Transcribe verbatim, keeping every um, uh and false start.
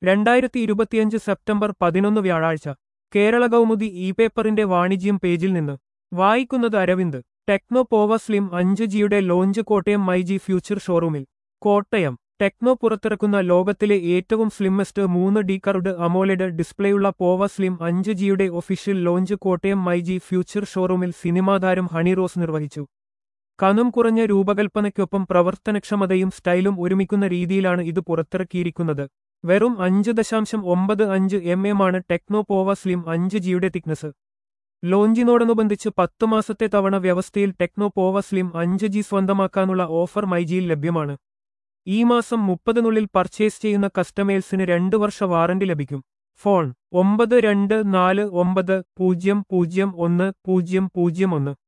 രണ്ടായിരത്തി ഇരുപത്തിയഞ്ച് സെപ്റ്റംബർ പതിനൊന്ന് വ്യാഴാഴ്ച കേരള കൗമുദി ഇ പേപ്പറിന്റെ വാണിജ്യം പേജിൽ നിന്ന് വായിക്കുന്നത് അരവിന്ദ്. ടെക്നോ പോവ സ്ലിം അഞ്ച് ജിയുടെ ലോഞ്ച് കോട്ടയം മൈജി ഫ്യൂച്ചർ ഷോറൂമിൽ. കോട്ടയം ടെക്നോ പുറത്തിറക്കുന്ന ലോകത്തിലെ ഏറ്റവും സ്ലിമ്മസ്റ്റ് മൂന്ന് ഡി കർവ്ഡ് അമോലെഡ് ഡിസ്പ്ലേയുള്ള പോവ സ്ലിം അഞ്ച് ജിയുടെ official launch Kottayam myG future ഷോറൂമിൽ സിനിമാതാരം ഹണി റോസ് നിർവഹിച്ചു. കനം കുറഞ്ഞ രൂപകൽപ്പനയ്ക്കൊപ്പം പ്രവർത്തനക്ഷമതയും സ്റ്റൈലും ഒരുമിക്കുന്ന രീതിയിലാണ് ഇത് പുറത്തിറക്കിയിരിക്കുന്നത്. വെറും അഞ്ച് ദശാംശം ഒമ്പത് അഞ്ച് എം എം ആണ് ടെക്നോ പോവ സ്ലിം അഞ്ച് ജിയുടെ തിക്നസ്. ലോഞ്ചിനോടനുബന്ധിച്ച് പത്ത് മാസത്തെ തവണ വ്യവസ്ഥയിൽ ടെക്നോ പോവ സ്ലിം അഞ്ച് ജി സ്വന്തമാക്കാനുള്ള ഓഫർ മൈജിയിൽ ലഭ്യമാണ്. ഈ മാസം മുപ്പതിനുള്ളിൽ പർച്ചേസ് ചെയ്യുന്ന കസ്റ്റമേഴ്സിന് രണ്ട് വർഷ വാറന്റി ലഭിക്കും. ഫോൺ ഒമ്പത് രണ്ട് നാല് ഒമ്പത് പൂജ്യം പൂജ്യം ഒന്ന് പൂജ്യം പൂജ്യം ഒന്ന്.